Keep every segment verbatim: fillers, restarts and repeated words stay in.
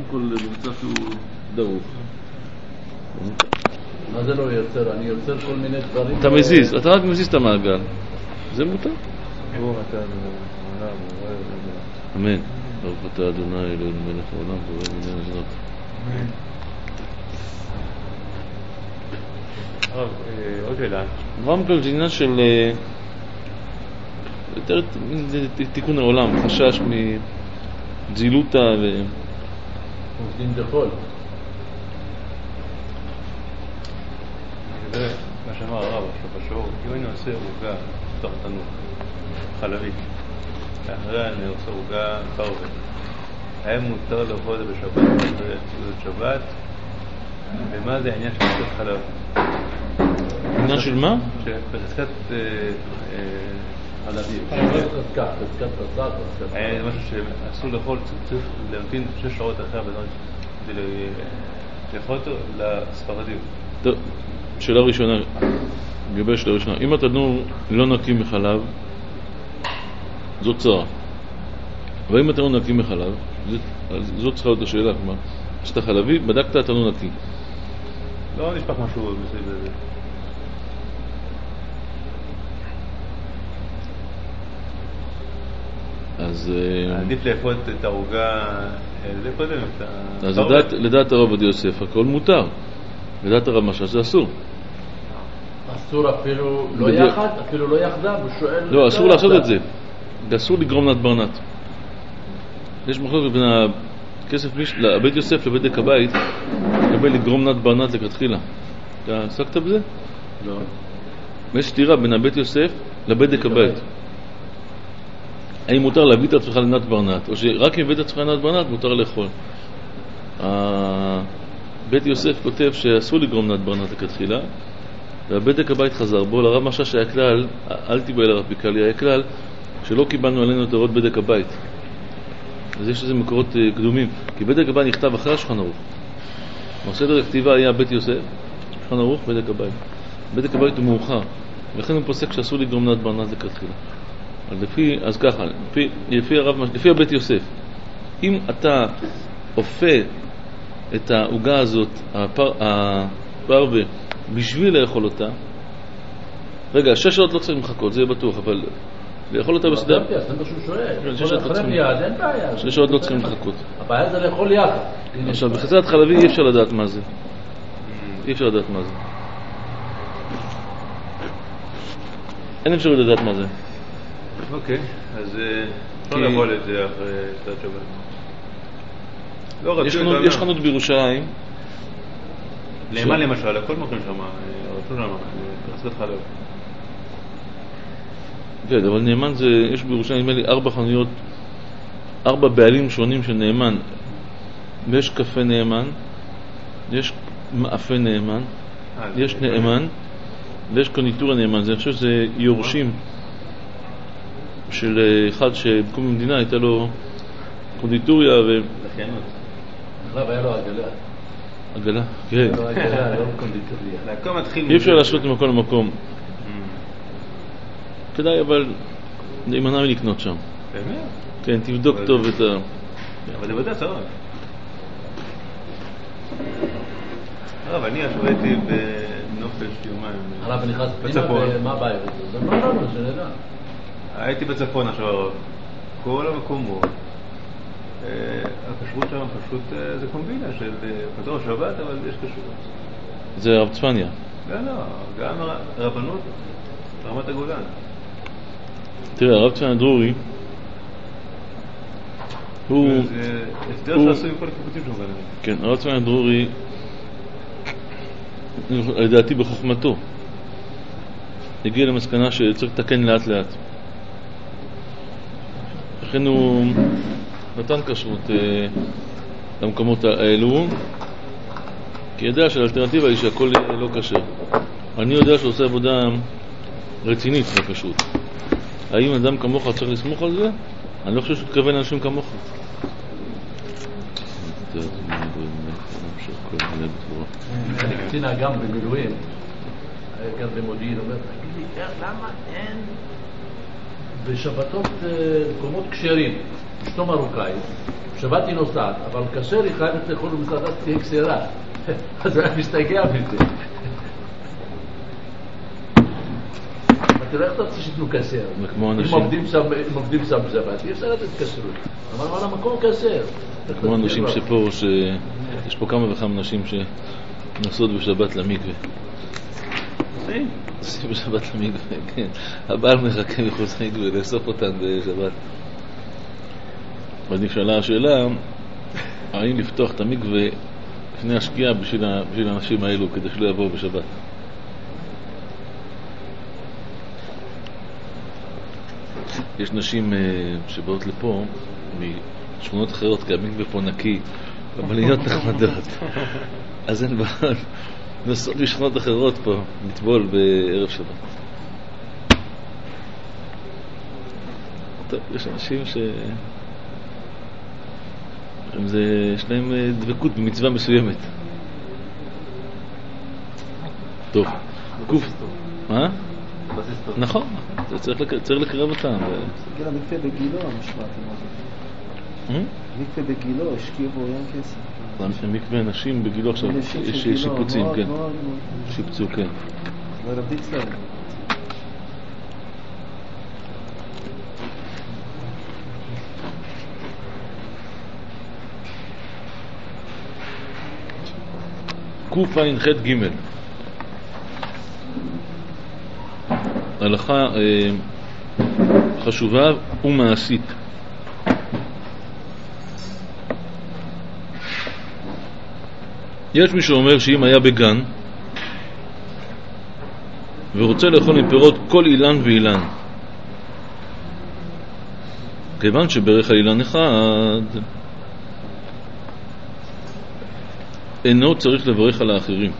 הכל במצב שהוא דרוך. מה זה לא יוצר? אני יוצר כל מיני דברים. אתה מזיז, אתה רק מזיז את המעגל. זה מותר. ברוך אתה אדוני העולם, בורא עולם. אמן. ברוך אתה אדוני אלוהינו מלך העולם, בורא מיני המדינות. אמן. טוב, עוד שאלה. רם כל זה עניין של יותר תיקון העולם, חשש מזילותה ו... עובדים דחול. זה מה שאמר הרב עכשיו בשיעור, אם אני עושה עוגה בתוך תנור חלבית, ואחריה אני עושה עוגה פרווה, היה מותר לאכול את זה בשבת וסעודת שבת, ומה זה העניין של חזקת חלב? עניין של מה? בחזקת חלבים. חזקת, חזקת חזקת. היה משהו שאסור לאכול, צריך להמתין שש שעות אחרי הבדון כדי לאכול אותו לספרדים. טוב, שאלה ראשונה, לגבי שאלה ראשונה, אם התנור לא נקי מחלב, זאת צרה. אבל אם התנור נקי מחלב, זאת צריכה להיות השאלה, כלומר, כשאתה חלבי, בדקת התנור נקי. לא נשפך משהו בסביב הזה. אז... עדיף לאכול את העוגה, זה קודם את ה... אז לדעת הרב עובדיה יוסף, הכל מותר. לדעת הרב משהו, זה אסור. אסור אפילו לא יחד, אפילו לא יחדה, הוא שואל... לא, אסור לעשות את זה. אסור לגרום נת ברנת. יש מחלוקת בין הכסף לבית יוסף לבדק הבית, לקבל לגרום נת ברנת לכתחילה. אתה עסקת בזה? לא. יש סתירה בין הבית יוסף לבדק הבית. האם מותר להביא את עצמך לנת ברנת, או שרק אם הבאת עצמך לנת ברנת מותר לאכול. בית יוסף כותב שאסור לגרום נת ברנת לכתחילה, והבדק הבית חזר בו. לרב משש היה כלל, אל תיבא אל הרב פיקלי, היה כלל שלא קיבלנו עלינו את הוראות בדק הבית. אז יש איזה מקורות קדומים, כי בדק הבית נכתב אחרי השולחן ערוך. סדר הכתיבה היה בית יוסף, שולחן ערוך, בדק הבית. בדק הבית הוא מאוחר, ולכן הוא פוסק שאסור לגרום נת ברנת לכתחילה. אז לפי, אז ככה, לפי, לפי הרב, לפי הבית יוסף, אם אתה אופה את העוגה הזאת, הפר, הפרווה, בשביל לאכול אותה, רגע, שש שעות לא צריכים לחכות, זה יהיה בטוח, אבל לאכול אותה בסדר. זה מה שהוא שואל. שש שעות אחרי מיד, אין בעיה. שש שעות לא צריכים לחכות. הבעיה זה לאכול יחד. עכשיו, בחזרת חלבי אי אפשר לדעת מה זה. אי אפשר לדעת מה זה. אין אפשר לדעת מה זה. אוקיי, אז אפשר לאכול את זה אחרי שעת שבת. יש חנות בירושלים. נאמן למשל, הכל מוכרים שם, רצו שם, חזקת חלב. כן, אבל נאמן זה, יש בירושלים נדמה לי ארבע חנויות, ארבע בעלים שונים של נאמן. ויש קפה נאמן, יש מאפה נאמן, יש נאמן, ויש קונדיטורה נאמן. זה אני חושב שזה יורשים של אחד שבקום המדינה הייתה לו קונדיטוריה ו... לחיינות. עכשיו היה לו עגלה. עגלה? כן. לא עגלה, לא קונדיטוריה. אי אפשר לעשות ממקום למקום. כדאי אבל להימנע מלקנות שם. באמת? כן, תבדוק טוב את ה... אבל זה בדעת הרב. הרב, אני עכשיו הייתי בנופש יומיים. הרב נכנס פנימה ומה הבעיה? זה לא לנו, שנדע. הייתי בצפון עכשיו הרב. כל המקומות. הכשרות שם פשוט זה קומבינה של פתור שבת, אבל יש כשרות. זה רב צפניה. לא, לא, גם רבנות רמת הגולן. תראה, הרב צפניה דרורי הוא... זה הסדר שעשו עם כל הקיבוצים שם. כן, הרב צפניה דרורי לדעתי בחוכמתו הגיע למסקנה שצריך לתקן לאט לאט. לכן הוא נתן כשרות אה, למקומות האלו, כי ידע שהאלטרנטיבה היא שהכל לא כשר. אני יודע שהוא עושה עבודה רצינית בכשרות. האם אדם כמוך צריך לסמוך על זה? אני לא חושב שהוא תכוון לאנשים כמוך. קצינה גם במילואים, גם במודיעין, אומר, תגיד לי, למה אין בשבתות מקומות כשרים? אשתו מרוקאית, שבת היא נוסעת, אבל כאשר היא חייבת לאכול במסעדה תהיה קסירה. אז הוא היה משתגע מזה. תראה איך אתה רוצה שתנו כשר. אם עובדים שם בשבת, אי אפשר לתת כשרות. אבל על המקום כשר. כמו אנשים שפה, יש פה כמה וכמה נשים שנוסעות בשבת למקווה. נוסעים בשבת למקווה, כן. הבעל מחכה מחוץ למקווה לאסוף אותן בשבת. אז נשאלה השאלה, האם לפתוח את המקווה לפני השקיעה בשביל האנשים האלו, כדי שלא יבואו בשבת. יש נשים שבאות לפה משכונות אחרות, כי המקווה פה נקי, המליות נחמדות. אז הן באות, נוסעות משכונות אחרות פה, לטבול בערב שבת. טוב, יש אנשים ש... זה, יש להם דבקות במצווה מסוימת. טוב. קוף. מה? נכון, צריך לקרב אותם. תסתכל, המקווה בגילו המשמעת. מקווה בגילו, השקיע בו ים כסף. המקווה נשים בגילו עכשיו, יש שיפוצים, כן. שיפצו, כן. זה רביץ להם. קוף עין ח' ג' הלכה אה, חשובה ומעשית. יש מי שאומר שאם היה בגן ורוצה לאכול עם פירות כל אילן ואילן, כיוון שברך האילן אחד אינו צריך לברך על האחרים,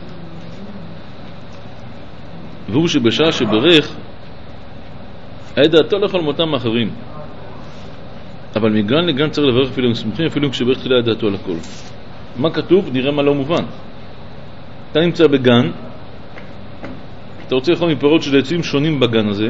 והוא שבשעה שברך היה דעתו לאכול מאותם האחרים, אבל מגן לגן צריך לברך אפילו עם סמוכים, אפילו כשברך תחילה היה דעתו על הכל. מה כתוב? נראה מה לא מובן. אתה נמצא בגן, אתה רוצה לאכול מפירות של עצים שונים בגן הזה,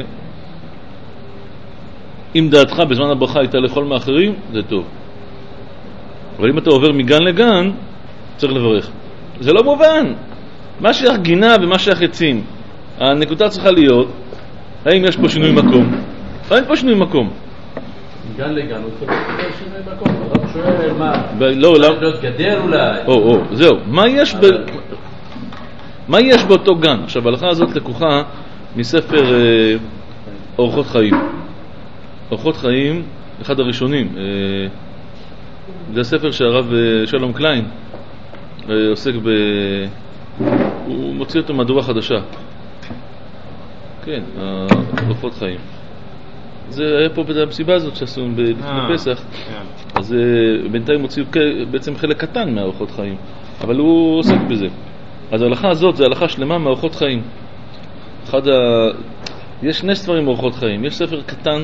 אם דעתך בזמן הברכה הייתה לאכול מאחרים, זה טוב. אבל אם אתה עובר מגן לגן, צריך לברך. זה לא מובן. מה שייך גינה ומה שייך עצים? הנקודה צריכה להיות, האם יש פה שינוי מקום? אין פה שינוי מקום. מגן לגן הוא צריך לקבל שינוי מקום. אתה שואל מה? לא, לא. להיות גדר אולי. או, או, זהו. מה יש ב... מה יש באותו גן? עכשיו, ההלכה הזאת לקוחה מספר אה, אורחות חיים. אורחות חיים, אחד הראשונים. אה, זה הספר שהרב אה, שלום קליין אה, עוסק ב... הוא מוציא אותו מהדורה חדשה. כן, אורחות חיים. זה היה פה במסיבה הזאת שעשו לפני פסח. אז בינתיים הוציאו בעצם חלק קטן מהאורחות חיים, אבל הוא עוסק בזה. אז ההלכה הזאת זה הלכה שלמה מאורחות חיים. אחד ה... יש שני ספרים מאורחות חיים. יש ספר קטן.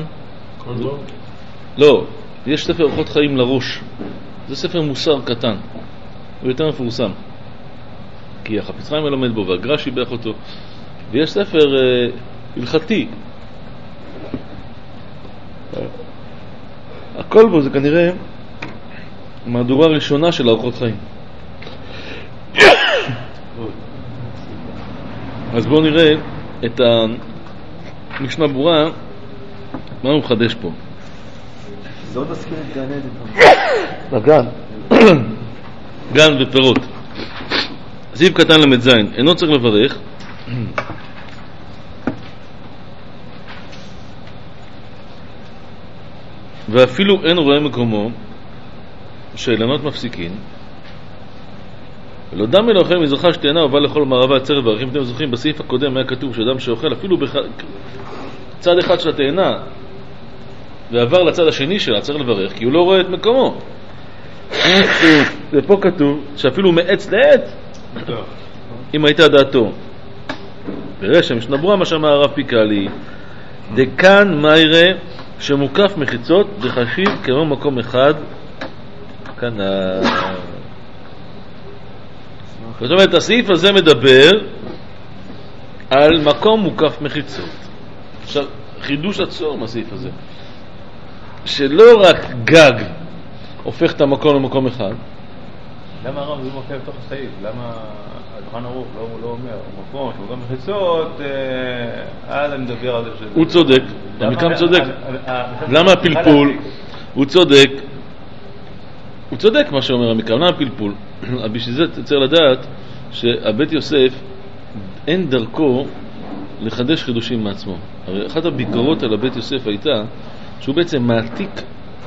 לא, יש ספר אורחות חיים לראש. זה ספר מוסר קטן. הוא יותר מפורסם. כי החפץ חיים מלמד בו והגר"א שיבח אותו. ויש ספר אה, הלכתי. הכל בו זה כנראה מהדורה הראשונה של אורחות חיים. אז בואו נראה את המשנה ברורה, מה הוא מחדש פה. לא נזכיר את גן עדן. הגן. גן ופירות. סעיף קטן למד זין, אינו צריך לברך ואפילו אין רואה מקומו שאילנות מפסיקין, ולא דם אלוהים מזרחה שתינה ובא לכל מערבה הצרב. אם אתם זוכרים, בסעיף הקודם היה כתוב שאדם שאוכל אפילו בצד אחד של התאנה ועבר לצד השני שלה צריך לברך, כי הוא לא רואה את מקומו. ופה כתוב שאפילו מעץ לעץ אם הייתה דעתו. וראה שהמשנה ברורה מה שאמר הרב פיקלי, דקן מיירה שמוקף מחיצות דחשיב כמו מקום אחד כאן. זאת אומרת, הסעיף הזה מדבר על מקום מוקף מחיצות. עכשיו, חידוש עצום הסעיף הזה. שלא רק גג הופך את המקום למקום אחד. למה הרב זה מופיע בתוך הסעיף? למה השולחן ערוך לא, לא אומר, מקום שהוא גם מחיצות, אז אני מדבר על זה שזה... הוא צודק, המקם צודק. למה הפלפול? הוא צודק. הוא צודק מה שאומר המקם, למה הפלפול? בשביל זה צריך לדעת שהבית יוסף אין דרכו לחדש חידושים מעצמו. הרי אחת הביקורות על הבית יוסף הייתה שהוא בעצם מעתיק,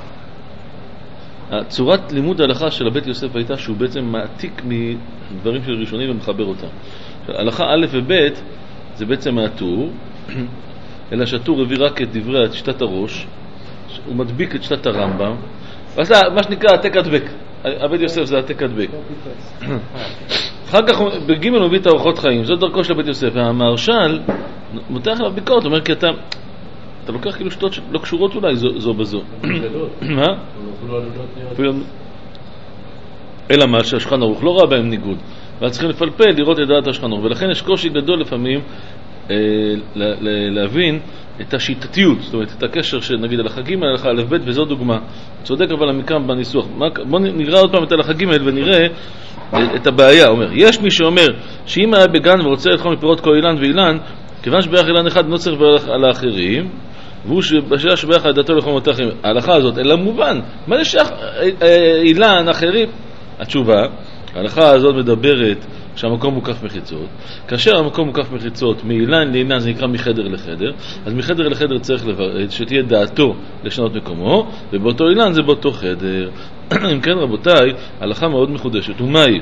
צורת לימוד ההלכה של הבית יוסף הייתה שהוא בעצם מעתיק מדברים של ראשונים ומחבר אותם. הלכה א' וב' זה בעצם מהטור, אלא שהטור הביא רק את דברי, את שיטת הראש, הוא מדביק את שיטת הרמב"ם, ועשה מה שנקרא העתק הדבק. הבית יוסף זה העתק הדבק. אחר כך בג' הוא מביא את אורחות חיים, זאת דרכו של הבית יוסף. והמהרש"ל מותח עליו ביקורת, הוא אומר כי אתה אתה לוקח כאילו שטות שלא קשורות אולי זו, זו בזו. מה? אלא מה שהשולחן ערוך לא ראה בהם ניגוד, אבל צריכים לפלפל לראות את דעת השולחן ערוך, ולכן יש קושי גדול לפעמים אה, ל- ל- להבין את השיטתיות, זאת אומרת את הקשר שנגיד על החגים על הלכה א' ב', וזו דוגמה צודק אבל המקם בניסוח. בוא נראה עוד פעם את הלחגים האלה ונראה את הבעיה. אומר, יש מי שאומר שאם היה בגן ורוצה לאכול מפירות כל אילן ואילן, כיוון שברך אילן אחד לא צריך לברך על האחרים, והוא בשאלה שברך על דתו לאכול מות אחרים, ההלכה הזאת אלא מובן, מה זה שייך אילן אחרים? התשובה, ההלכה הזאת מדברת שהמקום מוקף מחיצות. כאשר המקום מוקף מחיצות מאילן לאילן זה נקרא מחדר לחדר, אז מחדר לחדר צריך לברד, שתהיה דעתו לשנות מקומו, ובאותו אילן זה באותו חדר. אם כן רבותיי, ההלכה מאוד מחודשת. ומהי?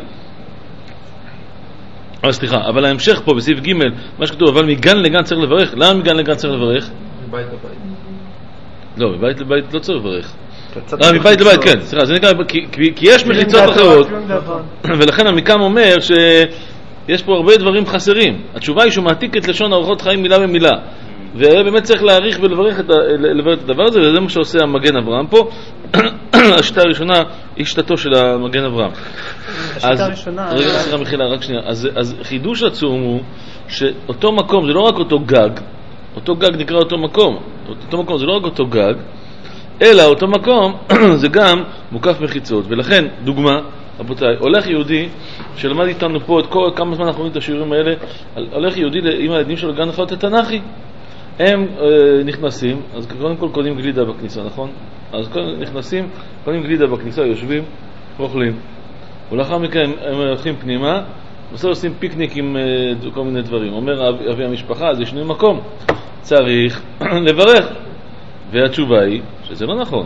אבל סליחה, אבל ההמשך פה בסעיף ג' מה שכתוב, אבל מגן לגן צריך לברך. למה מגן לגן צריך לברך? מבית לבית. לא, מבית לבית לא צריך לברך. אה, מבית לבית, כן, סליחה, זה נקרא, כי, כי, כי יש מחיצות אחרות, ולכן המקם אומר שיש פה הרבה דברים חסרים. התשובה היא שהוא מעתיק את לשון אורחות חיים מילה במילה, ובאמת צריך להעריך ולברך את, לברך את הדבר הזה, וזה מה שעושה המגן אברהם פה. השיטה הראשונה היא שיטתו של המגן אברהם. השיטה הראשונה... רגע, סליחה מחילה, רק שנייה. אז, אז חידוש עצום הוא שאותו מקום, זה לא רק אותו גג, אותו גג נקרא אותו מקום, אותו מקום זה לא רק אותו גג, אלא אותו מקום זה גם מוקף מחיצות. ולכן, דוגמה, רבותיי, הולך יהודי שלמד איתנו פה את כל, כמה זמן אנחנו רואים את השיעורים האלה, הולך יהודי עם הילדים שלו גן לפחות את תנ"כי, הם אה, נכנסים, אז קודם כל קונים גלידה בכניסה, נכון? אז קודם נכנסים, קונים גלידה בכניסה, יושבים, אוכלים, ולאחר מכן הם הולכים פנימה, בסוף עושים פיקניק עם אה, כל מיני דברים. אומר אבי, אבי המשפחה, אז ישנו מקום, צריך לברך. והתשובה היא שזה לא נכון.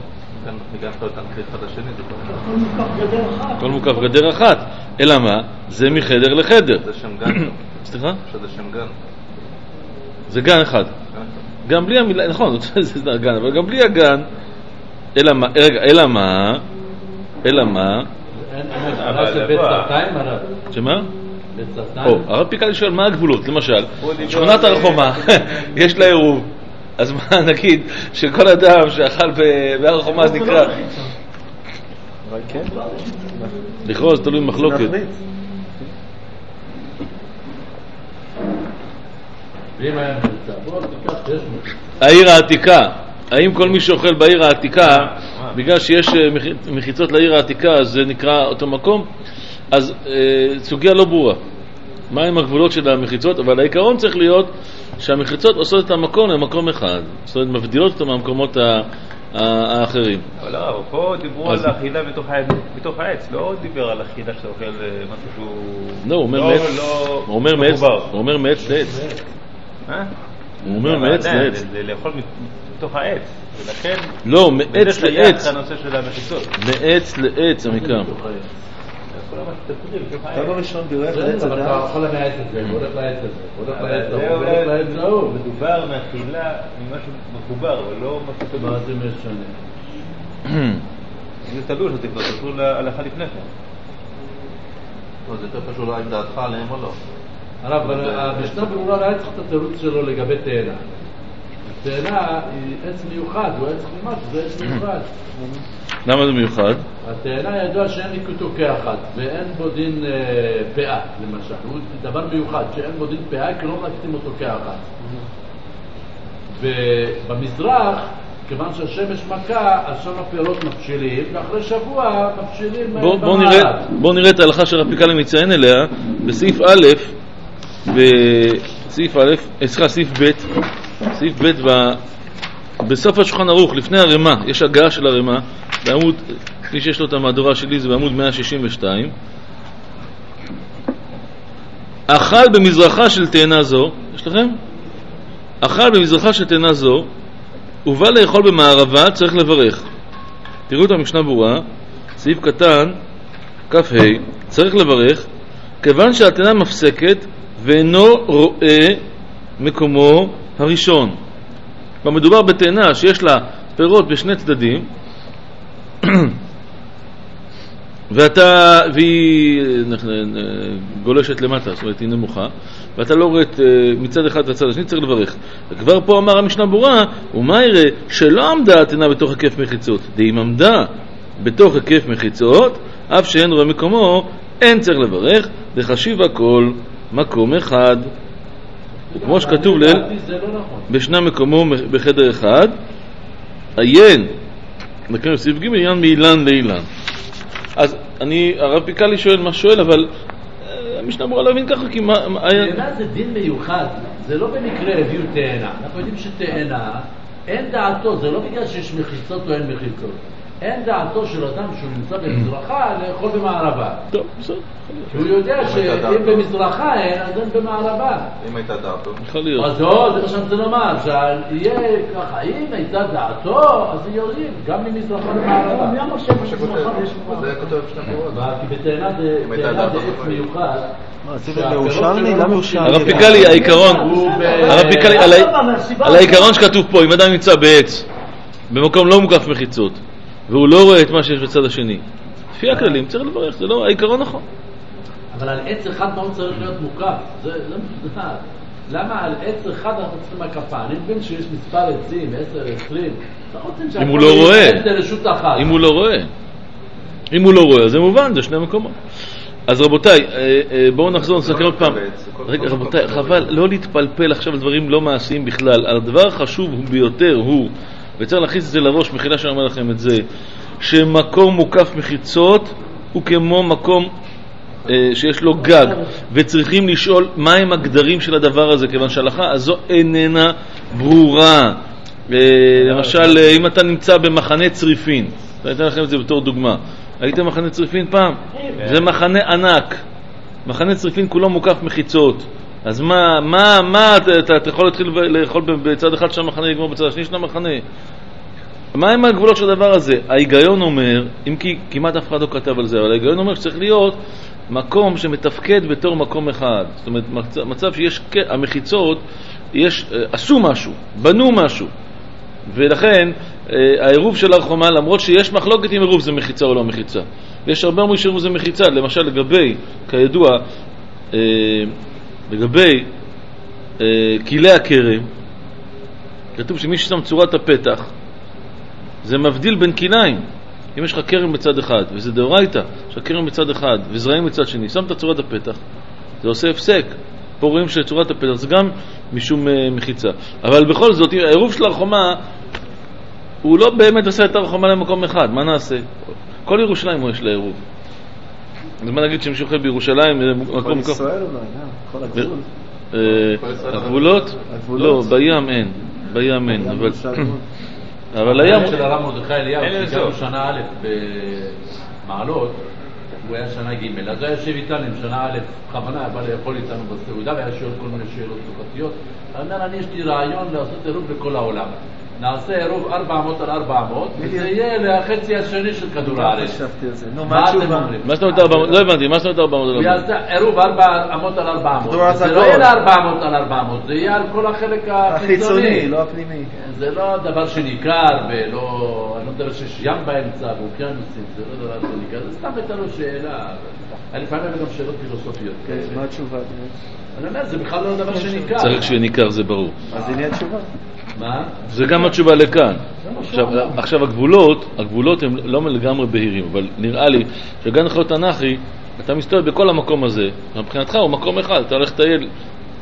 כל מוקף גדר אחת. אלא מה? זה מחדר לחדר. זה שם גן. סליחה? שזה שם גן. זה גן אחד. גם בלי המילה, נכון, זה גן, אבל גם בלי הגן. אלא מה? אלא מה? אלא מה? שמה? הרב פיקלי שואל מה הגבולות? למשל, שכונת הר חומה יש לה עירוב, אז מה נגיד שכל אדם שאכל בהר חומה אז נקרא לכאורה זה תלוי מחלוקת. העיר העתיקה, האם כל מי שאוכל בעיר העתיקה בגלל שיש מחיצות לעיר העתיקה אז זה נקרא אותו מקום? אז סוגיה לא ברורה מה עם הגבולות של המחיצות, אבל העיקרון צריך להיות שהמחיצות עושות את המקום למקום אחד, זאת אומרת מבדילות אותו מהמקומות האחרים. אבל לא, פה דיברו על האכילה בתוך העץ, לא דיבר על אכילה שאתה אוכל משהו שהוא... לא, הוא אומר מעץ לעץ. מה? הוא אומר מעץ לעץ. זה לאכול מתוך העץ, ולכן... לא, מעץ לעץ. הנושא של המחיצות. מעץ לעץ המקם. כמה ראשון בירך לעץ אדם? אתה יכול למעץ את זה, הוא הולך לעץ את זה, הוא הולך לעץ את זה, הוא הולך לעץ את זה. מדובר מהתחילה ממשהו מחובר, אבל לא משהו כזה. מה זה משנה? זה תלוי שזה כבר תלוי להלכה לפני כן. זה יותר פשוט רק דעתך עליהם או לא? הרב, המשנה ברורה היה צריך את התירוץ שלו לגבי תאנה. התאנה היא עץ מיוחד, הוא עץ חומש, זה עץ מיוחד. למה זה מיוחד? התאנה ידוע שאין ליקוטו כאחד, ואין בו דין פאה, למשל. הוא דבר מיוחד, שאין בו דין פאה, כי לא מקטים אותו כאחד. ובמזרח כיוון שהשמש מכה, אז שם הפירות מפשילים, ואחרי שבוע מפשילים בוא, בוא נראה, בוא נראה את ההלכה של רבי קאלי מציין אליה בסעיף א', בסעיף א', סליחה, סעיף ב', סעיף ב' ב, בסוף השולחן ערוך, לפני הרמה, יש הגעה של הרמה, בעמוד, מי שיש לו את המהדורה שלי זה בעמוד מאה שישים ושתיים. אכל במזרחה של תאנה זו, יש לכם? אכל במזרחה של תאנה זו, ובא לאכול במערבה, צריך לברך. תראו את המשנה ברורה, סעיף קטן, כף ה', צריך לברך, כיוון שהתאנה מפסקת ואינו רואה מקומו הראשון. מדובר בתאנה שיש לה פירות בשני צדדים, ואתה, והיא גולשת למטה, זאת אומרת היא נמוכה, ואתה לא רואה את מצד אחד לצד השני, צריך לברך. וכבר פה אמר המשנה ברורה, ומה יראה שלא עמדה התאנה בתוך היקף מחיצות, דאם עמדה בתוך היקף מחיצות, אף שאין רואה מקומו, אין צריך לברך, דחשיב הכל מקום אחד. וכמו שכתוב ליל, בשנה מקומו בחדר אחד, עיין, נקרא בסעיף ג' עניין מאילן לאילן. אז אני, הרב פיקלי שואל מה שואל, אבל המשנה אמורה להבין ככה, כי מה... תאנה זה דין מיוחד, זה לא במקרה הביאו תאנה. אנחנו יודעים שתאנה, אין דעתו, זה לא בגלל שיש מחיצות או אין מחיצות. אין דעתו של אדם שהוא נמצא במזרחה לאכול במערבה. טוב, בסדר. כי הוא יודע שאם במזרחה אין, אז אין במערבה. אם הייתה דעתו. יכול להיות. אז לא, זה מה שאני רוצה לומר, שיהיה ככה, אם הייתה דעתו, אז יורים, גם ממזרחה למערבה. מי אמר שבמזרחה יש מורה? זה כותב בשני פירות. כי בתאנה זה עץ מיוחד. זה מירושלמי? למה ירושלמי? הרב פיקלי, העיקרון, הרב פיקלי, על העיקרון שכתוב פה, אם אדם נמצא בעץ, במקום לא מוקף מחיצות, והוא לא רואה את מה שיש בצד השני, לפי הכללים צריך לברך, זה לא העיקרון נכון. אבל על עץ אחד מה הוא צריך להיות מוקף? זה לא מפתח. למה על עץ אחד אנחנו צריכים הקפה? אני מבין שיש מספר עצים, עשר, עשרים. אם הוא לא רואה, אם הוא לא רואה, אם הוא לא רואה, זה מובן, זה שני מקומות. אז רבותיי, בואו נחזור, נסתכל עוד פעם. רגע, רבותיי, חבל לא להתפלפל עכשיו על דברים לא מעשיים בכלל. הדבר החשוב ביותר הוא, וצריך להכניס את זה לראש, מחילה שאני אומר לכם את זה, שמקום מוקף מחיצות הוא כמו מקום אה, שיש לו גג, וצריכים לשאול מהם הגדרים של הדבר הזה, כיוון שההלכה הזו איננה ברורה. אה, למשל, אם אתה נמצא במחנה צריפין, אני אתן לכם את זה בתור דוגמה. הייתם מחנה צריפין פעם? זה מחנה ענק. מחנה צריפין כולו מוקף מחיצות. אז מה, מה, מה, אתה, אתה יכול להתחיל לאכול בצד אחד של המחנה, לגמור בצד השני של המחנה? מה הם הגבולות של הדבר הזה? ההיגיון אומר, אם כי כמעט אף אחד לא כתב על זה, אבל ההיגיון אומר שצריך להיות מקום שמתפקד בתור מקום אחד. זאת אומרת, מצב שיש, המחיצות, יש, עשו משהו, בנו משהו. ולכן, העירוב של הר חומה, למרות שיש מחלוקת אם עירוב זה מחיצה או לא מחיצה. יש הרבה אומרים שעירוב זה מחיצה, למשל לגבי, כידוע, לגבי קילי הכרם, כתוב שמי ששם צורת הפתח, זה מבדיל בין קיליים. אם יש לך כרם בצד אחד, וזה דאורייתא, שהכרם בצד אחד, וזרעים בצד שני, שם את צורת הפתח, זה עושה הפסק. פה רואים שצורת הפתח זה גם משום מחיצה. אבל בכל זאת, העירוב של הר חומה, הוא לא באמת עושה את הר חומה למקום אחד. מה נעשה? כל ירושלים הוא יש לה עירוב. אז מה נגיד שמישהו חי בירושלים, כל ישראל אולי, כל הגבול. הגבולות? לא, בים אין. בים אין. אבל הים... של הרב מרדכי אליהו, שגרנו שנה א' במעלות, הוא היה שנה ג', אז הוא היה יושב איתנו עם שנה א', בכוונה, בא לאכול איתנו בסעודה, והיה שואל כל מיני שאלות תוקפתיות. אני אומר, אני יש לי רעיון לעשות עירוב לכל העולם. נעשה עירוב ארבע מאות על ארבע מאות, וזה יהיה לחצי השני של כדור הארץ. מה אתם אומרים? מה זאת אומרת ארבע מאות? לא הבנתי, מה זאת אומרת ארבע מאות על ארבע מאות? הוא יעשה עירוב ארבע מאות על ארבע מאות. זה לא יהיה ל-ארבע מאות על ארבע מאות, זה יהיה על כל החלק החיצוני. לא הפנימי. זה לא דבר שניכר, ולא... אני לא מדבר שיש ים באמצע, ואוקיינוסים, זה לא דבר שניכר. זה סתם הייתה לו שאלה. לפעמים היו גם שאלות פילוסופיות. מה התשובה? אני אומר, זה בכלל לא דבר שניכר. צריך שניכר, זה ברור. אז זה נהיה תשובה. מה? זה גם התשובה לכאן. עכשיו, עכשיו הגבולות, הגבולות הם לא לגמרי בהירים, אבל נראה לי שגן החיות תנ"כי, אתה מסתובב בכל המקום הזה, מבחינתך הוא מקום אחד, אתה הולך לטייל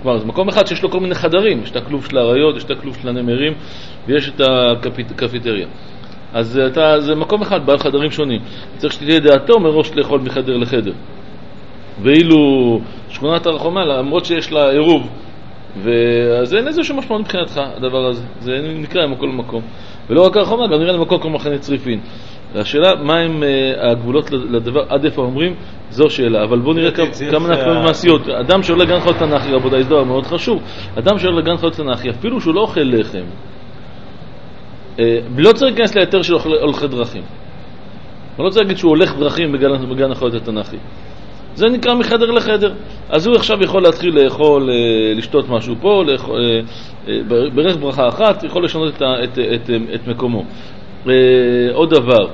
כלומר, זה מקום אחד שיש לו כל מיני חדרים, יש את הכלוב של האריות, יש את הכלוב של הנמרים, ויש את הקפיטריה. אז אתה, זה מקום אחד, בעל חדרים שונים. צריך שתהיה דעתו מראש לאכול מחדר לחדר. ואילו שכונת הר חומה, למרות שיש לה עירוב, ואז אין איזה שמשמעות מבחינתך, הדבר הזה. זה נקרא מכל מקום. ולא רק הר חומה, גם נראה למקום כמו מחנה צריפין. והשאלה, מה הם הגבולות לדבר, עד איפה אומרים, זו שאלה. אבל בואו נראה כמה נקודות מעשיות. אדם שעולה לגן חיות תנ"כי, רבותיי, זה דבר מאוד חשוב. אדם שעולה לגן חיות תנ"כי, אפילו שהוא לא אוכל לחם, לא צריך להיכנס ליתר של הולכי דרכים. אני לא צריך להגיד שהוא הולך דרכים בגן החיות התנ"כי. זה נקרא מחדר לחדר. אז הוא עכשיו יכול להתחיל לאכול, לשתות משהו פה, ברך ברכה אחת, יכול לשנות את, את, את, את מקומו. עוד דבר,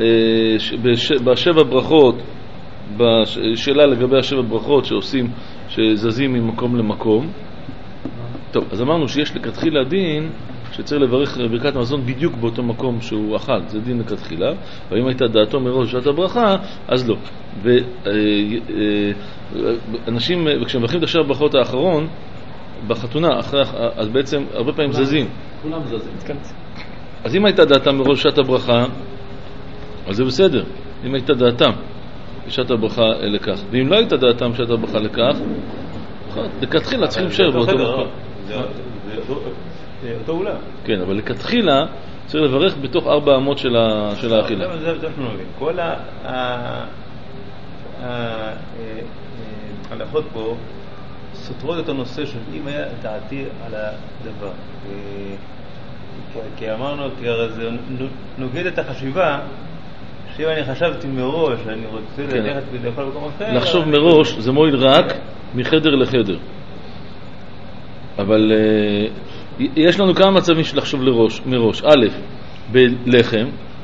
בשבע ברכות, בשאלה לגבי השבע ברכות שעושים, שזזים ממקום למקום. טוב, אז אמרנו שיש לכתחילה דין שצריך לברך ברכת מזון בדיוק באותו מקום שהוא אכל, זה דין לכתחילה, ואם הייתה דעתו מראש שעת הברכה, אז לא. ואנשים, וכשמברכים את השבע ברכות האחרון, בחתונה, אחרי, אז בעצם הרבה פעמים זזים. כולם זזים. אז אם הייתה דעתם מראש שעת הברכה, אז זה בסדר. אם הייתה דעתם שעת הברכה לכך. ואם לא הייתה דעתם שעת הברכה לכך, לכתחילה צריכים להישאר באותו מקום. זה אותו אולם. כן, אבל לכתחילה צריך לברך בתוך ארבע אמות של האכילה. זה אנחנו נבין. כל ההלכות פה סותרות את הנושא של אם היה דעתי על הדבר. כי אמרנו, כי הרי זה נוגד את החשיבה, שאם אני חשבתי מראש, אני רוצה ללכת ולאכול במקום אחר. לחשוב מראש זה מועיל רק מחדר לחדר. אבל יש לנו כמה מצבים של לחשוב לראש, מראש. א', בלחם.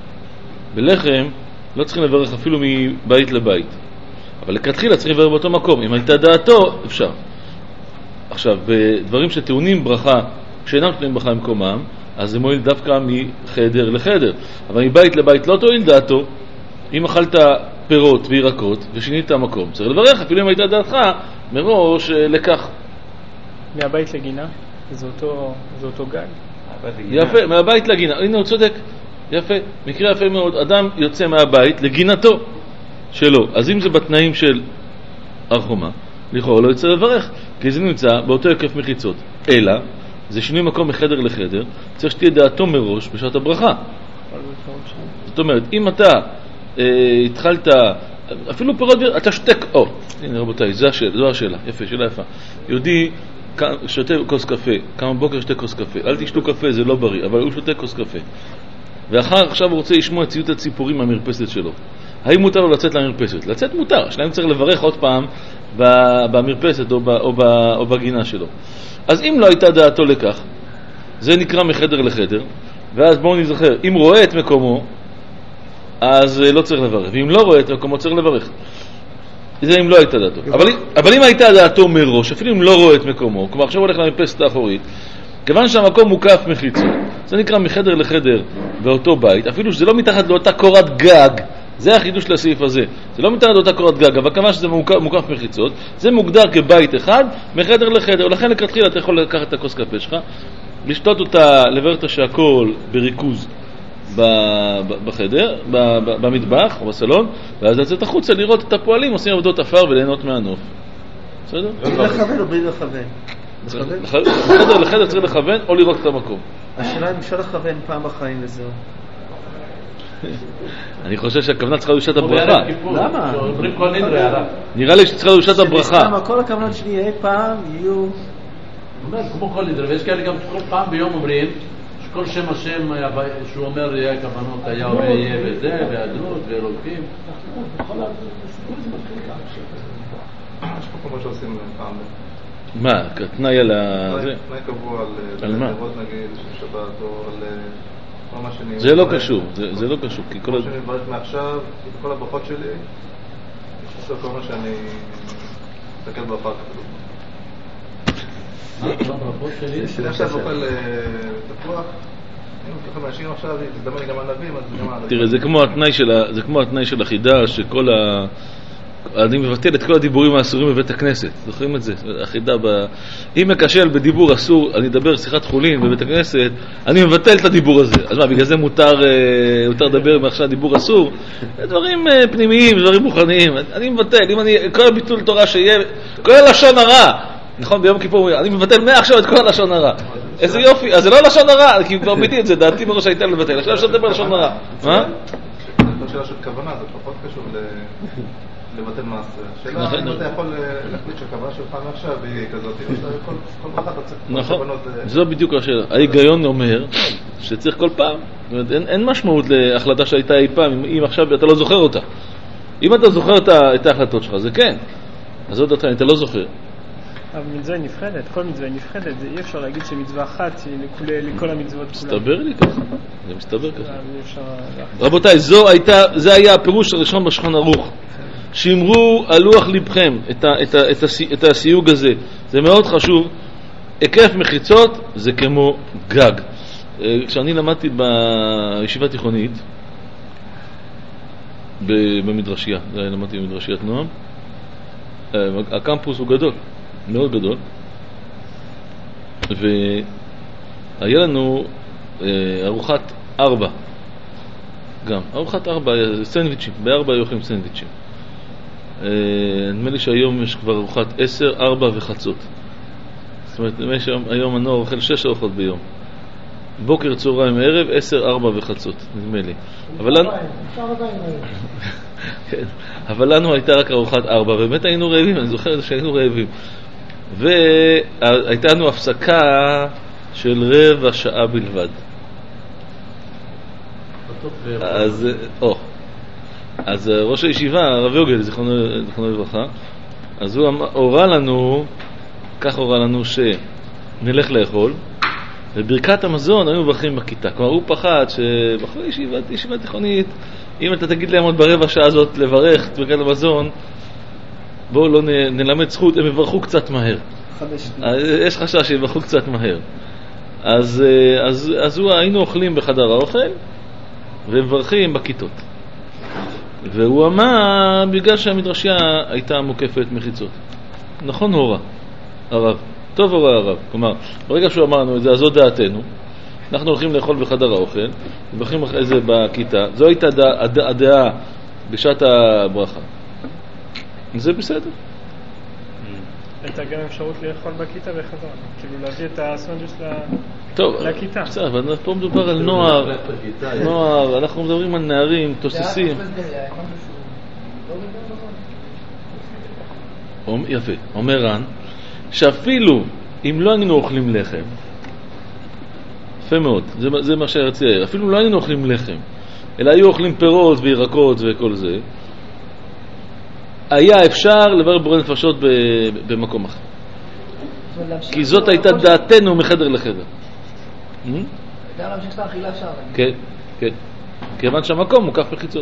בלחם לא צריכים לברך אפילו מבית לבית. אבל לכתחילה צריכים לברך באותו מקום. אם הייתה דעתו, אפשר. עכשיו, בדברים שטעונים ברכה, שאינם טעונים ברכה במקומם, אז זה מועיל דווקא מחדר לחדר. אבל מבית לבית לא תועיל דעתו. אם אכלת פירות וירקות ושינית המקום, צריך לברך אפילו אם הייתה דעתך מראש לכך. מהבית לגינה? זה אותו, זה אותו גג. יפה, מהבית לגינה. הנה הוא צודק. יפה, מקרה יפה מאוד. אדם יוצא מהבית לגינתו שלו. אז אם זה בתנאים של הר חומה, לכאורה לא יוצא לברך, כי זה נמצא באותו היקף מחיצות. אלא, זה שינוי מקום מחדר לחדר, צריך שתהיה דעתו מראש בשעת הברכה. זאת אומרת, אם אתה אה, התחלת, אפילו פירות, אתה שותק, או, הנה רבותיי, זו השאלה, זו השאלה, יפה, שאלה יפה. יהודי שותה כוס קפה, כמה בוקר שותה כוס קפה, אל תשתו קפה, זה לא בריא, אבל הוא שותה כוס קפה. ואחר עכשיו הוא רוצה לשמוע את ציוט הציפורים מהמרפסת שלו. האם מותר לו לצאת למרפסת? לצאת מותר, שלהם צריך לברך עוד פעם במרפסת או, ב, או, ב, או בגינה שלו. אז אם לא הייתה דעתו לכך, זה נקרא מחדר לחדר, ואז בואו נזכר, אם רואה את מקומו, אז לא צריך לברך, ואם לא רואה את מקומו צריך לברך. זה אם לא הייתה דעתו. אבל, אבל אם הייתה דעתו מראש, אפילו אם לא רואה את מקומו, כמו עכשיו הולך למרפסת האחורית, כיוון שהמקום מוקף מחיצות, זה נקרא מחדר לחדר באותו בית, אפילו שזה לא מתחת לאותה קורת גג, זה החידוש לסעיף הזה. זה לא מתחת לאותה קורת גג, אבל כמה שזה מוקף, מוקף מחיצות, זה מוגדר כבית אחד, מחדר לחדר. ולכן לכתחילה אתה יכול לקחת את הכוס קפה שלך, לשתות אותה, לבאר את השעקול בריכוז בחדר, במטבח או בסלון, ואז לצאת החוצה לראות את הפועלים עושים עבודות אפר וליהנות מהנוף. בסדר? בלי לכוון או בלי לכוון? בחדר לחדר צריך לכוון או לראות את המקום. השאלה אם אפשר לכוון פעם בחיים וזהו. אני חושב שהכוונה צריכה לדושת הברכה. למה? נראה לי שצריכה לדושת הברכה. כל הכוונות שלי אי פעם יהיו כמו כל נדרה, ויש כאלה גם כל פעם ביום אומרים שכל שם השם שהוא אומר יהיה כוונות היה ויהיה וזה והדרות ואלוקים. יש פה כמו שעושים פעם מה? תנאי על זה? תנאי קבוע על נרות נגיד של שבת או על מה שאני... זה לא קשור, זה לא קשור כי כל... מה שאני מברך מעכשיו, כל הברכות שלי יש כל מה שאני מסתכל באחר כך. אני עכשיו אוכל תפוח, אם ככה מאשים עכשיו, תזדמן לי גם ענבים, אז גם ענבים. תראה, זה כמו התנאי של החידה, שכל אני מבטל את כל הדיבורים האסורים בבית הכנסת. זוכרים את זה? החידה ב... אם מקשל בדיבור אסור, אני אדבר שיחת חולין בבית הכנסת, אני מבטל את הדיבור הזה. אז מה, בגלל זה מותר, מותר לדבר מעכשיו דיבור אסור? דברים פנימיים, דברים מוכנים. אני מבטל, אם אני, כל הביטול תורה שיהיה, כל הלשון הרע, נכון, ביום כיפור, אני מבטל מעכשיו את כל הלשון הרע. איזה יופי, אז זה לא לשון הרע, כי כבר ביטי את זה, דעתי מראש הייתה לבטל. עכשיו אפשר לדבר לשון הרע. מה? זאת שאלה של כוונה, זה פחות קשור לבטל מעשה. השאלה אם אתה יכול להחליט שהכוונה שלך מעכשיו היא כזאת, כל ברכה אתה צריך... נכון, זו בדיוק השאלה. ההיגיון אומר שצריך כל פעם, אין משמעות להחלטה שהייתה אי פעם, אם עכשיו אתה לא זוכר אותה. אם אתה זוכר את ההחלטות שלך, זה כן. אז עוד אתה לא זוכר. אבל מצווה נבחרת, כל מצווה נבחרת, זה אי אפשר להגיד שמצווה אחת היא לכל המצוות כולם. מסתבר לי ככה, זה מסתבר ככה. רבותיי, זו הייתה, זה היה הפירוש הראשון בשולחן ערוך. שמרו על לוח לבכם את, ה, את, ה, את, ה, את הסיוג הזה. זה מאוד חשוב. היקף מחיצות זה כמו גג. כשאני למדתי בישיבה תיכונית, במדרשייה, למדתי במדרשיית נועם, הקמפוס הוא גדול. מאוד גדול, והיה לנו אה, ארוחת ארבע, גם ארוחת ארבע, סנדוויצ'ים, בארבע היו אוכלים סנדוויצ'ים. אה, נדמה לי שהיום יש כבר ארוחת עשר, ארבע וחצות. זאת אומרת, היום, היום הנוער אוכל שש ארוחות ביום. בוקר, צהריים, ערב, עשר, ארבע וחצות, נדמה לי. אבל לנו... כן, אבל לנו הייתה רק ארוחת ארבע, ובאמת היינו רעבים, אני זוכר שהיינו רעבים. והייתה לנו הפסקה של רבע שעה בלבד. אז, או, אז ראש הישיבה, הרב יוגל, זכרונו לברכה, אז הוא הורה לנו, כך הורה לנו שנלך לאכול, וברכת המזון היו מברכים בכיתה. כלומר, הוא פחד שבחור ישיבה, ישיבה תיכונית, אם אתה תגיד להם עוד ברבע שעה הזאת לברך את ברכת המזון, בואו לא נלמד זכות, הם יברכו קצת מהר. יש חשש שיברכו קצת מהר. אז, אז, אז הוא, היינו אוכלים בחדר האוכל ומברכים בכיתות. והוא אמר, בגלל שהמדרשייה הייתה מוקפת מחיצות. נכון הורה, הרב. טוב הורה הרב. כלומר, ברגע שהוא אמר לנו את זה, אז זו דעתנו. אנחנו הולכים לאכול בחדר האוכל, מברכים אחרי זה בכיתה. זו הייתה הדעה, הדעה בשעת הברכה. זה בסדר. הייתה גם אפשרות לאכול בכיתה וחזרה, כאילו להביא את הסנדוויץ' טוב, לכיתה. בסדר, אבל פה מדובר על נוער, נוער, אנחנו מדברים על נערים, תוססים. יפה, אומר רן, שאפילו אם לא היינו אוכלים לחם, יפה מאוד, זה, זה מה שרציתי להעיר, אפילו לא היינו אוכלים לחם, אלא היו אוכלים פירות וירקות וכל זה, היה אפשר לברר בורא נפשות במקום אחר. כי זאת הייתה דעתנו מחדר לחדר. אפשר להמשיך את האכילה שם. כן, כן. כיוון שהמקום מוקף בחיצות.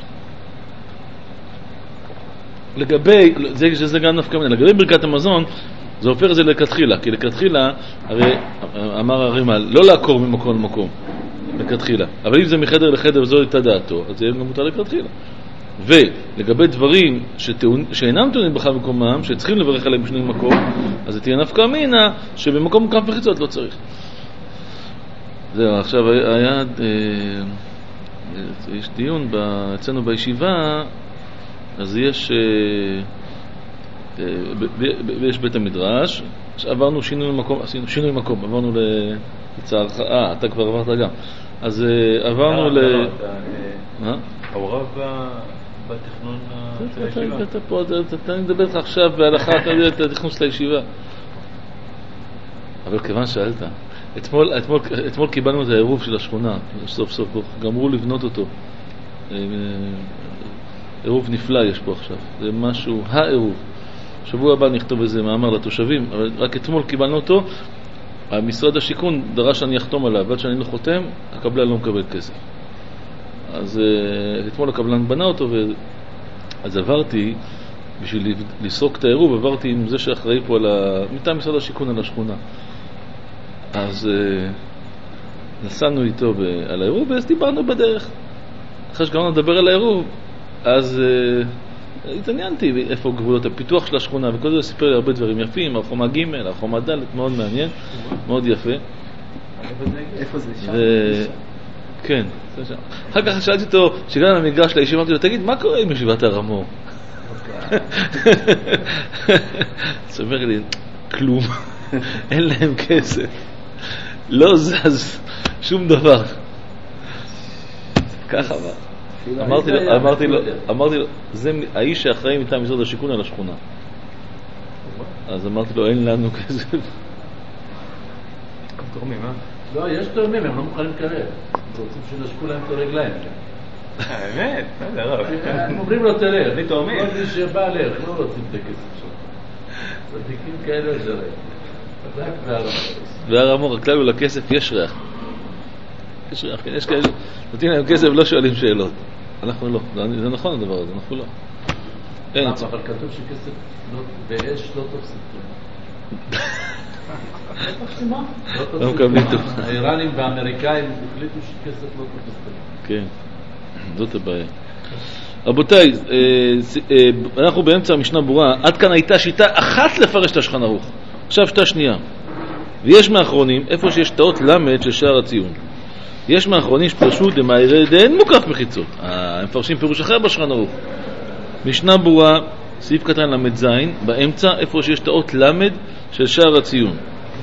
לגבי, זה גם נפקא מינה, לגבי ברכת המזון, זה הופך את זה לכתחילה, כי לכתחילה, הרי אמר הרימ"ל, לא לעקור ממקום למקום, לכתחילה. אבל אם זה מחדר לחדר וזו הייתה דעתו, אז זה גם מותר לכתחילה. ולגבי דברים שטעון, שאינם טעונים בכלל במקומם, שצריכים לברך עליהם בשני מקום, אז זה תהיה נפקא מינה שבמקום מוקף בחיצות לא צריך. זהו, עכשיו היה, אה, יש דיון אצלנו בישיבה, אז יש, אה, אה, ב, ב, ב, יש בית המדרש, עברנו שינוי מקום, עשינו שינוי מקום, עברנו לצערך, אה, אתה כבר עברת גם. אז אה, עברנו ל... מה? העורב בתכנון של הישיבה. אתה פה, אתה מדבר לך עכשיו בהלכה, אתה יודע את התכנון של הישיבה. אבל כיוון שאלת, אתמול, אתמול, אתמול קיבלנו את העירוב של השכונה, סוף סוף, גמרו לבנות אותו. עירוב נפלא יש פה עכשיו, זה משהו, העירוב. שבוע הבא נכתוב איזה מאמר לתושבים, אבל רק אתמול קיבלנו אותו, המשרד השיכון דרש שאני אחתום עליו, ועד שאני לא חותם, הקבלן לא מקבל כסף. אז אתמול הקבלן בנה אותו, אז עברתי, בשביל לסרוק את העירוב, עברתי עם זה שאחראי פה על ה... מטעם משרד השיכון על השכונה. אז נסענו איתו על העירוב, ואז דיברנו בדרך. אחרי שגרנו לדבר על העירוב, אז התעניינתי איפה גבולות הפיתוח של השכונה, וכל זה סיפר לי הרבה דברים יפים, על חומה ג', על חומה ד', מאוד מעניין, מאוד יפה. איפה זה? שם? כן, אחר כך שאלתי אותו, כשגענו למגרש לישיבה, אמרתי לו, תגיד, מה קורה עם ישיבת הר המור? אז אומר לי, כלום, אין להם כסף, לא זז, שום דבר. ככה אמר. אמרתי לו, אמרתי לו, אמרתי לו, זה האיש שאחראי מטעם משרד השיכון על השכונה. אז אמרתי לו, אין לנו כסף. תורמים, אה? לא, יש תורמים, הם לא מוכנים לקרב. רוצים שנשקו להם את הרגליים. האמת, זה רב. הם אומרים לו, תלך. אני תורמים. כל מי שבא לך, לא רוצים את הכסף שלו. צדיקים כאלה זה ריח. רק בהר המור. בהר המור, הכלל הוא לכסף, יש ריח. יש ריח, כן, יש כאלה. נותנים להם כסף, לא שואלים שאלות. אנחנו לא. זה נכון הדבר הזה, אנחנו לא. אין. אבל כתוב שכסף באש לא תופסים. לא מקבלים טוב. האיראנים והאמריקאים החליטו שכסף לא תופסים. כן, זאת הבעיה. רבותיי, אנחנו באמצע המשנה ברורה. עד כאן הייתה שיטה אחת לפרש את השולחן ערוך. עכשיו שיטה שנייה. ויש מאחרונים, איפה שיש תאות למד של שער הציון. יש מאחרונים שפרשו דמאירי דאין מוקף מחיצות. הם מפרשים פירוש אחר בשולחן ערוך. משנה ברורה, סעיף קטן למד זין, באמצע איפה שיש תאות למד של שער הציון.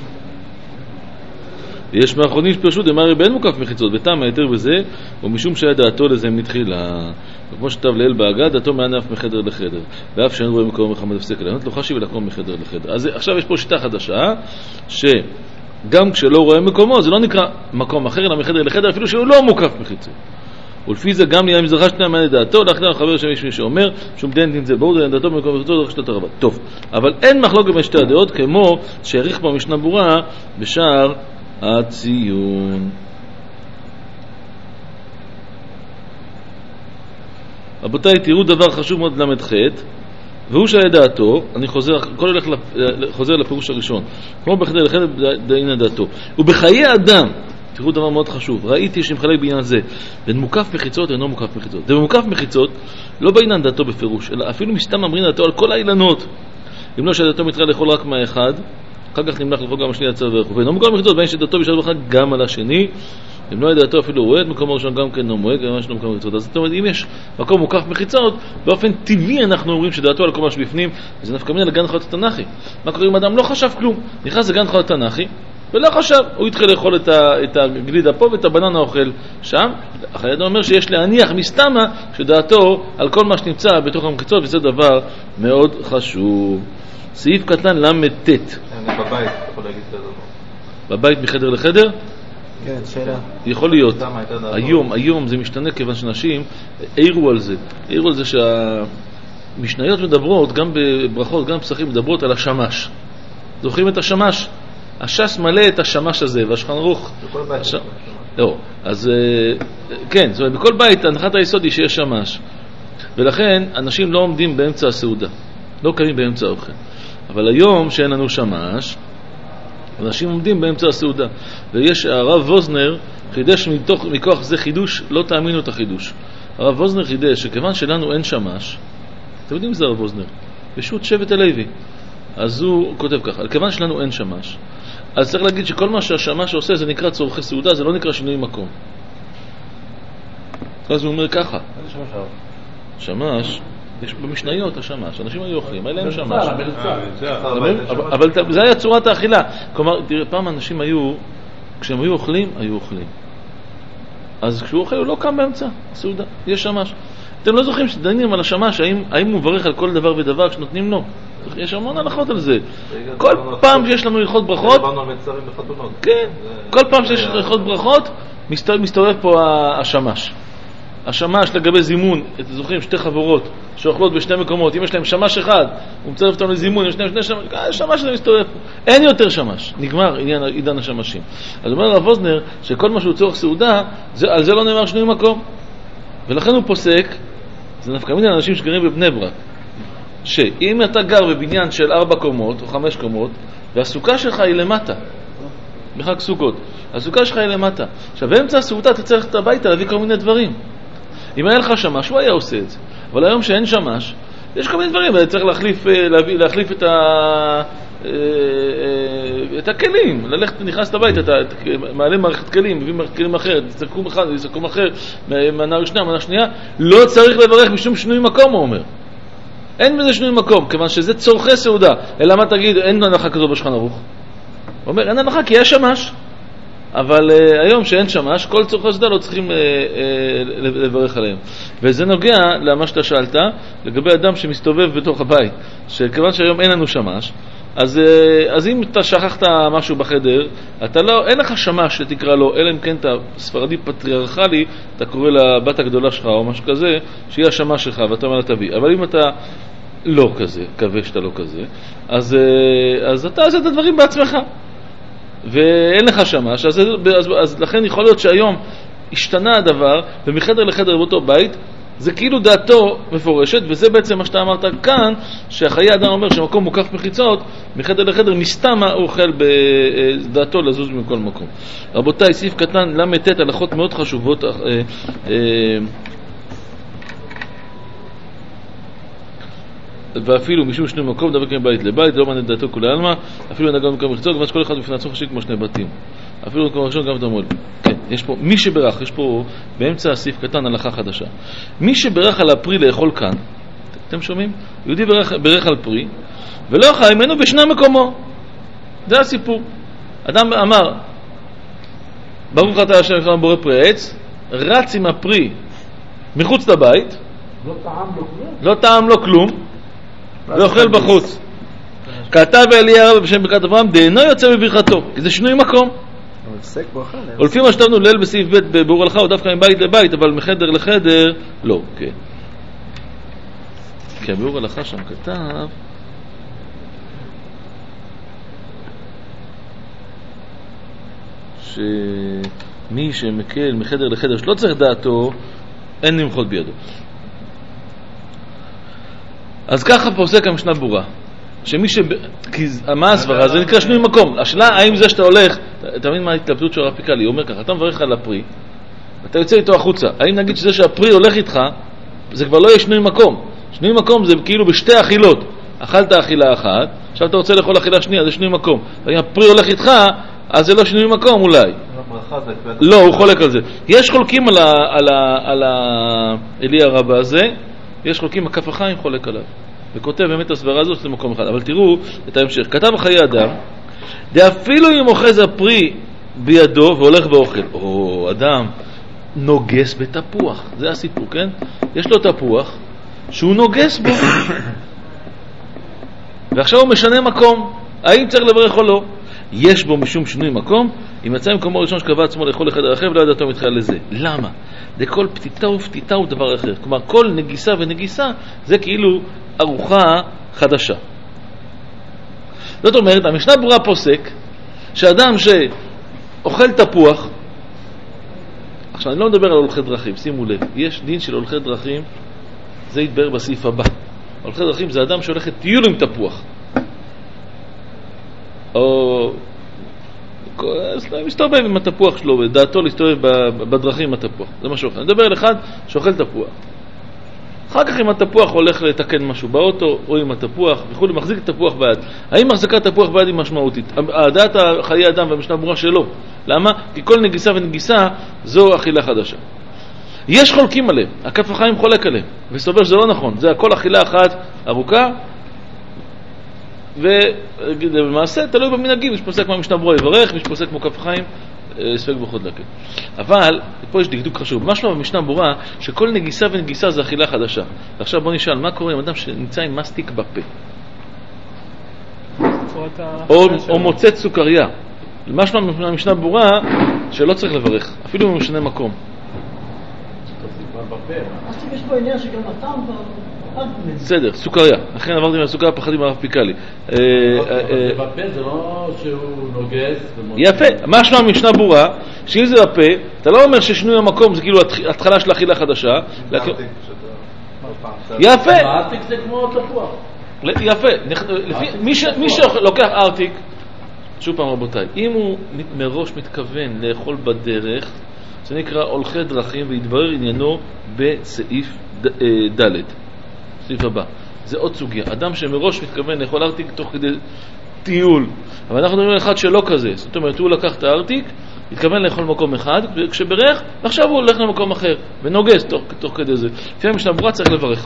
ויש מאחרונים שפרשו דמאירי באין מוקף מחיצות, וטעם היתר בזה, ומשום שהיה דעתו לזה מתחילה. וכמו שכתב לאל בהגה, דעתו מענף מחדר לחדר, ואף שאין רואה מקום מחמד הפסק לענות, לא חשיב ולקום מחדר לחדר. אז עכשיו יש פה שיטה חדשה, שגם כשלא רואה מקומו, זה לא נקרא מקום אחר, אלא מחדר לחדר, אפילו שהוא לא מוקף מחיצות. ולפי זה גם לילה מזרחה שתיים מענה דעתו, לאחר החבר שם יש מי שאומר, שום דין תנצה בואו דין דעתו במקום מחיצות, דרך שתת הרבה. טוב, אבל אין מחלוקת בין שתי הדעות, כמו שהעריך פה משנה ברורה בשער הציון. רבותיי, תראו דבר חשוב מאוד למד חטא, והוא שהיה דעתו, אני חוזר, כל הולך חוזר לפירוש הראשון, כמו בחדר לחדר דין דעתו. ובחיי אדם, תראו דבר מאוד חשוב, ראיתי שמחלק בעניין זה, בין מוקף מחיצות אינו מוקף מחיצות. זה במוקף מחיצות, לא בעניין דעתו בפירוש, אלא אפילו מסתם אמרין דעתו על כל האילנות. אם לא שדעתו מתחילה לאכול רק מהאחד, אחר כך נמלך לאכול גם השני הצד וערכו. ואינו מוקף מחיצות, בין שדעתו בשלב אחד גם על השני, אם לא ידעתו אפילו רואה את מקום הראשון גם כן לא מועד, גם יש לו מקום מחיצות. אז זאת אומרת, אם יש מקום מוקף מחיצות, באופן טבעי אנחנו אומרים שדעתו על כל מה שבפנים, זה נפקא מינה לגן חיות התנ"כי. מה קורה אם אדם לא חשב כלום? נכנס לגן חיות התנ"כי, ולא חשב, הוא התחיל לאכול את, ה, את הגלידה פה ואת הבננה אוכל שם. אחרי אדם אומר שיש להניח מסתמה שדעתו על כל מה שנמצא בתוך המחיצות, וזה דבר מאוד חשוב. סעיף קטן למד-ט. בבית, יכול להגיד את זה. בבית מחדר לחדר? כן, שאלה. יכול להיות. היום, היום זה משתנה כיוון שאנשים העירו על זה. העירו על זה שהמשניות מדברות, גם בברכות, גם בפסחים, מדברות על השמש. זוכרים את השמש? הש"ס מלא את השמש הזה, והשולחן ערוך. בכל בית. הש... לא, אז כן, זאת אומרת, בכל בית הנחת היסוד היא שיש שמש. ולכן אנשים לא עומדים באמצע הסעודה. לא קמים באמצע האוכל. אבל היום שאין לנו שמש, אנשים עומדים באמצע הסעודה. ויש, הרב ווזנר חידש מתוך, מכוח זה חידוש, לא תאמינו את החידוש. הרב ווזנר חידש שכיוון שלנו אין שמש, אתם יודעים זה הרב ווזנר? פשוט שבט הלוי. אז הוא כותב ככה, כיוון שלנו אין שמש, אז צריך להגיד שכל מה שהשמש עושה זה נקרא צורכי סעודה, זה לא נקרא שינוי מקום. אז הוא אומר ככה, שמש, יש במשניות השמש, אנשים היו אוכלים, היה להם שמש. אבל זה היה צורת האכילה. כלומר, תראה, פעם אנשים היו, כשהם היו אוכלים, היו אוכלים. אז כשהוא אוכל הוא לא קם באמצע הסעודה, יש שמש. אתם לא זוכרים שדנים על השמש, האם, האם הוא מברך על כל דבר ודבר כשנותנים לו? יש המון הלכות על זה. כל פעם שיש לנו הלכות ברכות, כן, כל פעם שיש הלכות ברכות, מסתובב פה השמש. השמש לגבי זימון, אתם זוכרים, שתי חברות שאוכלות בשני מקומות, אם יש להם שמש אחד, הוא מצרף אותם לזימון, יש להם שני שמש, שמש הזה מסתובב פה. אין יותר שמש, נגמר עניין עידן השמשים. אז אומר הרב ווזנר שכל מה שהוא צורך סעודה, זה, על זה לא נאמר שינוי מקום. ולכן הוא פוסק, זה נפקא מינה לאנשים שגרים בבני ברק, שאם אתה גר בבניין של ארבע קומות או חמש קומות, והסוכה שלך היא למטה, בחג סוכות, הסוכה שלך היא למטה. עכשיו, באמצע הסעודה אתה צריך את הביתה להביא כל מיני דברים. אם היה לך שמש, הוא היה עושה את זה. אבל היום שאין שמש, יש כל מיני דברים, צריך להחליף, להביא, להחליף את, ה, את הכלים, ללכת, נכנס לבית, אתה מעלה מערכת כלים, מביא מערכת כלים אחרת, תסתכלו אחד, תסתכלו אחר, מנה ראשונה, מנה שנייה, לא צריך לברך משום שינוי מקום, הוא אומר. אין בזה שינוי מקום, כיוון שזה צורכי סעודה. אלא מה תגיד, אין הנחה כזו בשולחן ערוך? הוא אומר, אין הנחה כי יש שמש. אבל uh, היום שאין שמש, כל צורכי סעודה לא צריכים uh, uh, לברך עליהם. וזה נוגע למה שאתה שאלת, לגבי אדם שמסתובב בתוך הבית, שכיוון שהיום אין לנו שמש, אז, uh, אז אם אתה שכחת משהו בחדר, אתה לא, אין לך שמש שתקרא לו, אלא אם כן אתה ספרדי פטריארכלי, אתה קורא לבת הגדולה שלך או משהו כזה, שהיא השמש שלך ואתה אומר לה תביא. אבל אם אתה לא כזה, קווה שאתה לא כזה, אז, uh, אז אתה עושה את הדברים בעצמך. ואין לך שמש, אז, אז, אז לכן יכול להיות שהיום השתנה הדבר, ומחדר לחדר באותו בית, זה כאילו דעתו מפורשת, וזה בעצם מה שאתה אמרת כאן, שהחיי אדם אומר שמקום מוקף מחיצות, מחדר לחדר מסתם הוא אוכל בדעתו לזוז מכל מקום. רבותיי, סעיף קטן, למתת, הלכות מאוד חשובות, אה, אה, ואפילו משום שני מקום דבר כאן בית לבית, לא מעניין דעתו כולי אלמה, אפילו נגע במקום מחיצות, כיוון שכל אחד בפני עצמו חשיב כמו שני בתים. אפילו במקום ראשון גם תמול. כן, יש פה, מי שברך, יש פה באמצע הסעיף קטן הלכה חדשה. מי שברך על הפרי לאכול כאן, אתם שומעים? יהודי ברך, ברך על פרי, ולא אכל ממנו בשני מקומו. זה הסיפור. אדם אמר, ברוך אתה השם לפני בורא פרי העץ, רץ עם הפרי מחוץ לבית, לא טעם לו כלום. לא טעם לו כלום, ואוכל בחוץ. כתב אליהו בשם ברכת אברהם, דאינו יוצא בברכתו, כי זה שינוי מקום. ולפי מה שכתבנו ליל בסעיף ב' בביאור הלכה, הוא דווקא מבית לבית, אבל מחדר לחדר, לא. כן. כי הביאור הלכה שם כתב, שמי שמקל מחדר לחדר שלא צריך דעתו, אין למחות בידו. אז ככה פוסק המשנה ברורה, שמי ש... כי מה הסברה? זה נקרא שינוי מקום. השאלה, האם זה שאתה הולך, אתה מבין מה ההתלבטות של הרב פיקלי? הוא אומר ככה, אתה מברך על הפרי, אתה יוצא איתו החוצה. האם נגיד שזה שהפרי הולך איתך, זה כבר לא יהיה שינוי מקום. שינוי מקום זה כאילו בשתי אכילות. אכלת אכילה אחת, עכשיו אתה רוצה לאכול אכילה שנייה, זה שינוי מקום. אם הפרי הולך איתך, אז זה לא שינוי מקום אולי. לא, הוא חולק על זה. יש חולקים על ה... על ה... על ה... אלי הרבה הזה, יש חולקים, הכף החיים חולק עליו. וכותב באמת הסברה הזאת זה מקום אחד. אבל תראו את ההמשך. כתב חיי אדם, דאפילו אם אוחז הפרי בידו והולך ואוכל. או אדם נוגס בתפוח. זה הסיפור, כן? יש לו תפוח שהוא נוגס בו. ועכשיו הוא משנה מקום. האם צריך לברך או לא? יש בו משום שינוי מקום. אם יצא ממקומו ראשון שקבע עצמו לאכול לחדר אחר ולא ידעתו מתחיל לזה. למה? זה כל פתיתה ופתיתה הוא דבר אחר. כלומר, כל נגיסה ונגיסה זה כאילו ארוחה חדשה. זאת אומרת, המשנה ברורה פוסק שאדם שאוכל תפוח, עכשיו אני לא מדבר על הולכי דרכים, שימו לב, יש דין של הולכי דרכים, זה יתבהר בסעיף הבא. הולכי דרכים זה אדם שהולך טיול עם תפוח. או מסתובב עם התפוח שלו, דעתו להסתובב בדרכים עם התפוח. זה משהו אחר. אני מדבר על אחד שאוכל תפוח. אחר כך אם התפוח הולך לתקן משהו באוטו, או עם התפוח, וכו', מחזיק את התפוח ביד. האם מחזיקת תפוח ביד היא משמעותית? הדעת חיי אדם והמשנה ברורה שלו. למה? כי כל נגיסה ונגיסה זו אכילה חדשה. יש חולקים עליהם, הכף החיים חולק עליהם, וסובר שזה לא נכון. זה הכל אכילה אחת ארוכה, ובמעשה תלוי במנהגים. יש פוסק מהמשנה ברורה יברך, יש פוסק כמו כף החיים ספק ברכות דקה. אבל פה יש דקדוק חשוב. מה שלא במשנה ברורה שכל נגיסה ונגיסה זה אכילה חדשה. ועכשיו בוא נשאל, מה קורה עם אדם שנמצא עם מסטיק בפה? או, או מוצאת סוכריה. מה שלא במשנה ברורה שלא צריך לברך, אפילו במשנה מקום. מסטיק יש פה עניין שגם הטעם בסדר, סוכריה. לכן עברתי מהסוכריה, פחדתי מהרב פיקלי. בפה זה לא שהוא נוגס. יפה. מה שלא המשנה ברורה, שאם זה בפה, אתה לא אומר ששינוי המקום זה כאילו התחלה של אכילה חדשה. יפה. הארטיק זה כמו תפוח. יפה. מי שלוקח ארטיק, שוב פעם רבותיי, אם הוא מראש מתכוון לאכול בדרך, זה נקרא הולכי דרכים, והתברר עניינו בסעיף ד'. סעיף הבא. זה עוד סוגיה. אדם שמראש מתכוון לאכול ארטיק תוך כדי טיול, אבל אנחנו מדברים על אחד שלא כזה, זאת אומרת הוא לקח את הארטיק, התכוון לאכול מקום אחד, וכשברך, עכשיו הוא הולך למקום אחר, ונוגס תוך, תוך כדי זה. לפי המשנה ברורה צריך לברך.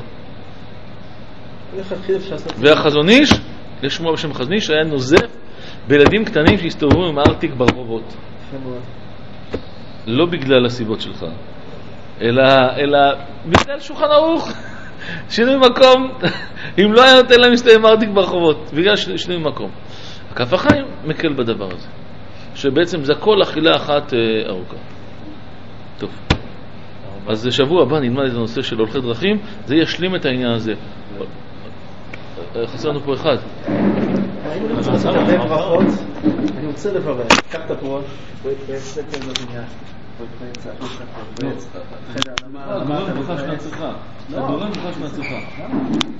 והחזון איש, לשמוע בשם חזון איש, היה נוזף בילדים קטנים שהסתובבו עם הארטיק ברחובות. לא בגלל הסיבות שלך, אלא, אלא בגלל שולחן ערוך. שינוי מקום, אם לא היה נותן להם להסתובב ארטיק ברחובות, בגלל שינוי מקום. הכף החיים מקל בדבר הזה, שבעצם זה כל אכילה אחת אה, ארוכה. טוב, אז שבוע הבא נלמד את הנושא של הולכי דרכים, זה ישלים את העניין הזה. חסרנו פה אחד. אני רוצה לברך ברכות, אני רוצה לברך, קח את הפרוט, בעצם בבניין. לא, הגורם בחש מהצריכה. הגורם בחש מהצריכה.